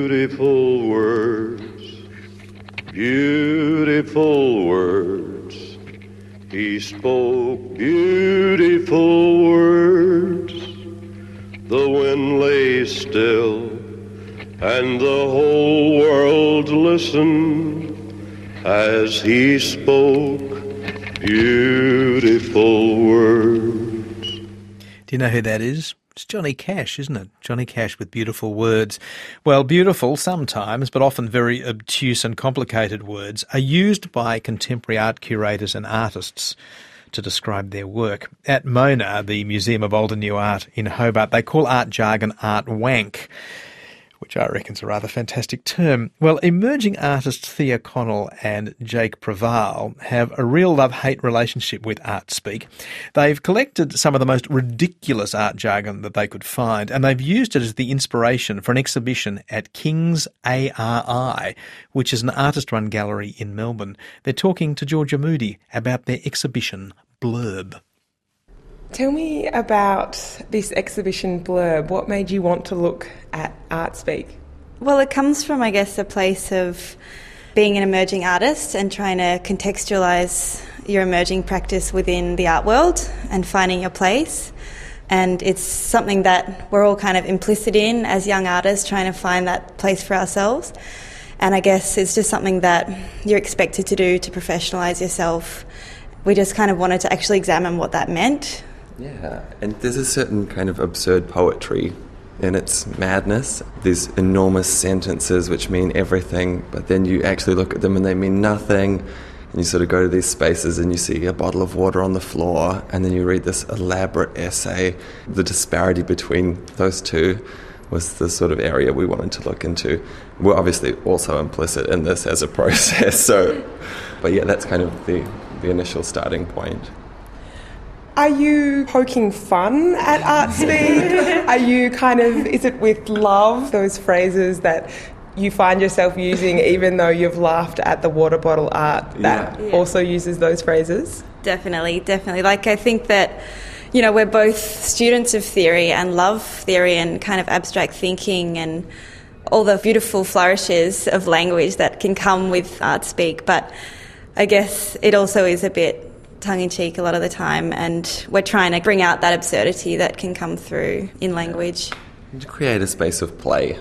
Beautiful words, beautiful words. He spoke beautiful words. The wind lay still, and the whole world listened as he spoke beautiful words. Do you know who that is? It's Johnny Cash, isn't it? Johnny Cash with beautiful words. Well, beautiful sometimes, but often very obtuse and complicated words are used by contemporary art curators and artists to describe their work. At Mona, the Museum of Old and New Art in Hobart, they call art jargon art wank, which I reckon is a rather fantastic term. Well, emerging artists Thea Connell and Jake Preval have a real love-hate relationship with art speak. They've collected some of the most ridiculous art jargon that they could find, and they've used it as the inspiration for an exhibition at King's ARI, which is an artist-run gallery in Melbourne. They're talking to Georgia Moody about their exhibition, Blurb. Tell me about this exhibition Blurb. What made you want to look at art speak? Well, it comes from, I guess, a place of being an emerging artist and trying to contextualise your emerging practice within the art world and finding your place. And it's something that we're all kind of implicit in as young artists, trying to find that place for ourselves. And I guess it's just something that you're expected to do to professionalise yourself. We just kind of wanted to actually examine what that meant. Yeah, and there's a certain kind of absurd poetry in its madness. These enormous sentences which mean everything, but then you actually look at them and they mean nothing. And you sort of go to these spaces and you see a bottle of water on the floor, and then you read this elaborate essay. The disparity between those two was the sort of area we wanted to look into. We're obviously also implicit in this as a process, but yeah, that's kind of the initial starting point. Are you poking fun at art speak? Are you is it with love, those phrases that you find yourself using even though you've laughed at the water bottle art that also uses those phrases? Definitely. Like, I think that, you know, we're both students of theory and love theory and kind of abstract thinking and all the beautiful flourishes of language that can come with art speak, but I guess it also is a bit tongue-in-cheek a lot of the time, and we're trying to bring out that absurdity that can come through in language. To create a space of play,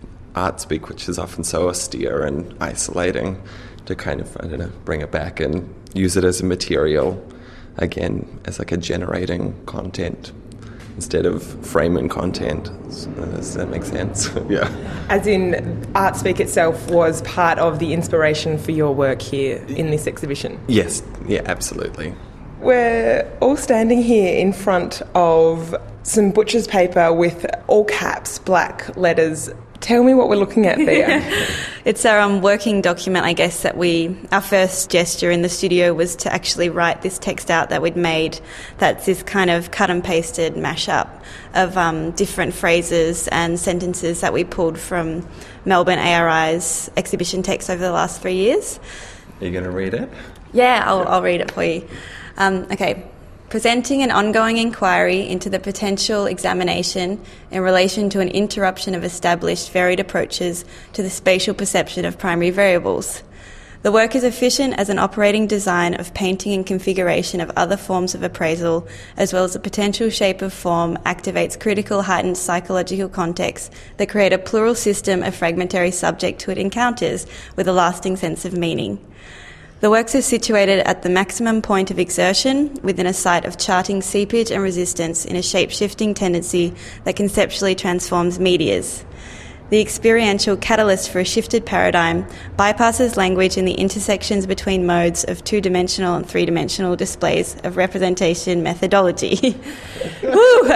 art speak, which is often so austere and isolating, to kind of, bring it back and use it as a material, again, as like a generating content instead of framing content. Does that make sense? Yeah. As in, art speak itself was part of the inspiration for your work here in this exhibition? Yes, yeah, absolutely. We're all standing here in front of some butcher's paper with all caps, black letters. Tell me what we're looking at there. It's our working document, I guess, that our first gesture in the studio was to actually write this text out that we'd made. That's this kind of cut and pasted mashup of different phrases and sentences that we pulled from Melbourne ARI's exhibition text over the last 3 years. Are you going to read it? Yeah, I'll read it for you. Okay. Presenting an ongoing inquiry into the potential examination in relation to an interruption of established varied approaches to the spatial perception of primary variables. The work is efficient as an operating design of painting and configuration of other forms of appraisal, as well as the potential shape of form activates critical heightened psychological contexts that create a plural system of fragmentary subject to it encounters with a lasting sense of meaning. The works are situated at the maximum point of exertion within a site of charting seepage and resistance in a shape-shifting tendency that conceptually transforms medias. The experiential catalyst for a shifted paradigm bypasses language in the intersections between modes of two-dimensional and three-dimensional displays of representation methodology. Woo!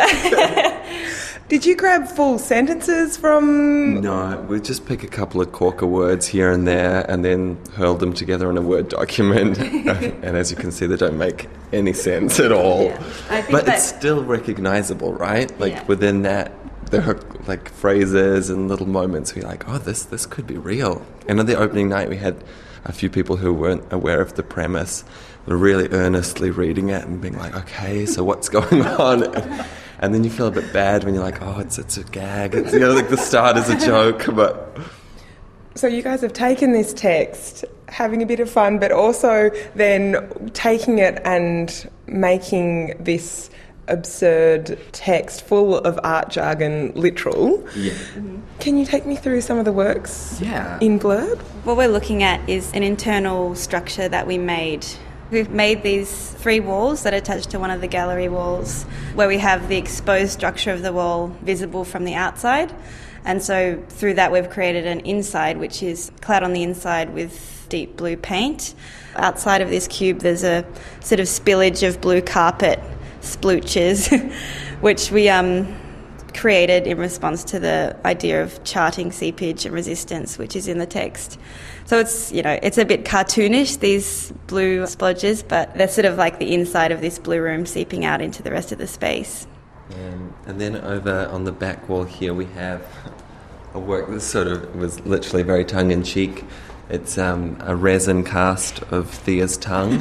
Did you grab full sentences from... No, we just pick a couple of corker words here and there and then hurl them together in a Word document. And as you can see, they don't make any sense at all. Yeah. But it's still recognisable, right? Within that, there are like phrases and little moments where you're like, oh, this could be real. And on the opening night, we had a few people who weren't aware of the premise, were really earnestly reading it and being like, okay, so what's going on? And then you feel a bit bad when you're like, oh, it's a gag. It's, the start is a joke, but So you guys have taken this text, having a bit of fun, but also then taking it and making this absurd text full of art jargon literal. Yeah. Can you take me through some of the works in Blurb? What we're looking at is an internal structure that we made. We've made these 3 walls that are attached to one of the gallery walls, where we have the exposed structure of the wall visible from the outside. And so through that we've created an inside which is clad on the inside with deep blue paint. Outside of this cube there's a sort of spillage of blue carpet splooches which we created in response to the idea of charting seepage and resistance, which is in the text. So it's, it's a bit cartoonish, these blue splodges, but they're sort of like the inside of this blue room seeping out into the rest of the space. And then over on the back wall here we have a work that sort of was literally very tongue-in-cheek. It's a resin cast of Thea's tongue,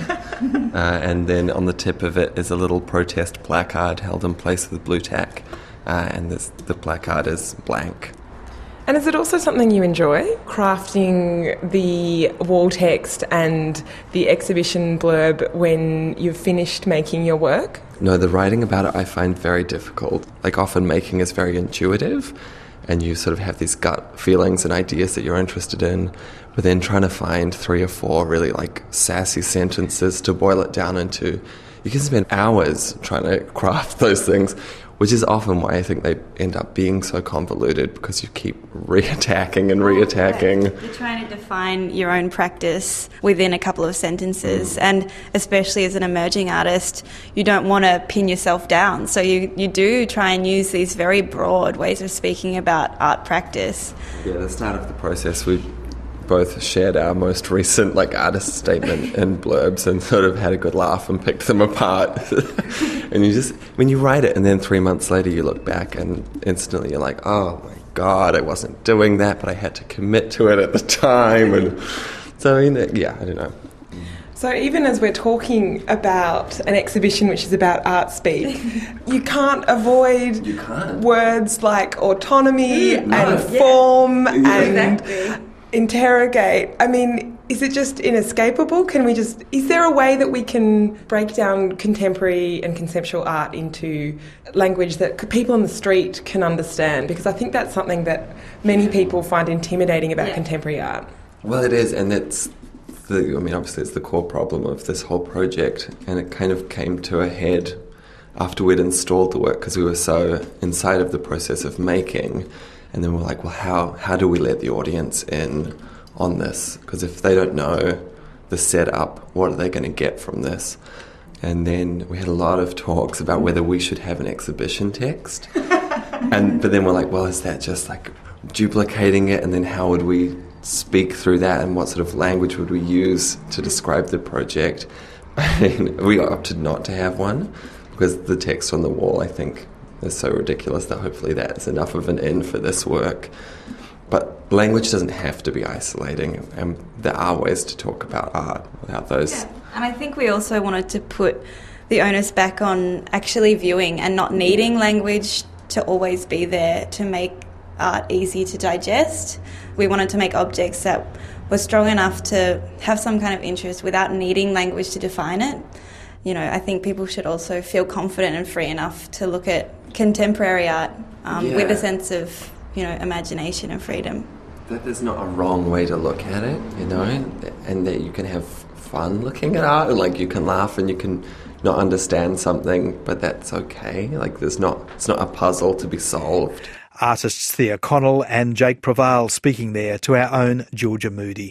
and then on the tip of it is a little protest placard held in place with blue tack, and the placard is blank. And is it also something you enjoy, crafting the wall text and the exhibition blurb when you've finished making your work? No, the writing about it I find very difficult. Like, often making is very intuitive, and you sort of have these gut feelings and ideas that you're interested in, but then trying to find 3 or 4 really like sassy sentences to boil it down into, you can spend hours trying to craft those things, which is often why I think they end up being so convoluted, because you keep reattacking and reattacking. You're trying to define your own practice within a couple of sentences, and especially as an emerging artist, you don't want to pin yourself down. So you do try and use these very broad ways of speaking about art practice. Yeah, at the start of the process, we both shared our most recent artist statement and blurbs and sort of had a good laugh and picked them apart. And you just, when you write it and then 3 months later you look back and instantly you're like, oh my God, I wasn't doing that, but I had to commit to it at the time. And so, I don't know. So even as we're talking about an exhibition which is about art speak, you can't avoid words like autonomy and form and interrogate. I mean, is it just inescapable? Is there a way that we can break down contemporary and conceptual art into language that people on the street can understand? Because I think that's something that many people find intimidating about contemporary art. Well, it is, and obviously it's the core problem of this whole project, and it kind of came to a head after we'd installed the work, because we were so inside of the process of making. And then we're like, well, how do we let the audience in on this? Because if they don't know the setup, what are they going to get from this? And then we had a lot of talks about whether we should have an exhibition text. But then we're like, well, is that just duplicating it? And then how would we speak through that? And what sort of language would we use to describe the project? We opted not to have one, because the text on the wall, I think, is so ridiculous that hopefully that's enough of an in for this work. But language doesn't have to be isolating, and there are ways to talk about art without those. Yeah. And I think we also wanted to put the onus back on actually viewing and not needing language to always be there to make art easy to digest. We wanted to make objects that were strong enough to have some kind of interest without needing language to define it. I think people should also feel confident and free enough to look at contemporary art with a sense of, imagination and freedom. That there's not a wrong way to look at it, and that you can have fun looking at art, and you can laugh and you can not understand something, but that's okay. It's not a puzzle to be solved. Artists Thea Connell and Jake Prevail speaking there to our own Georgia Moody.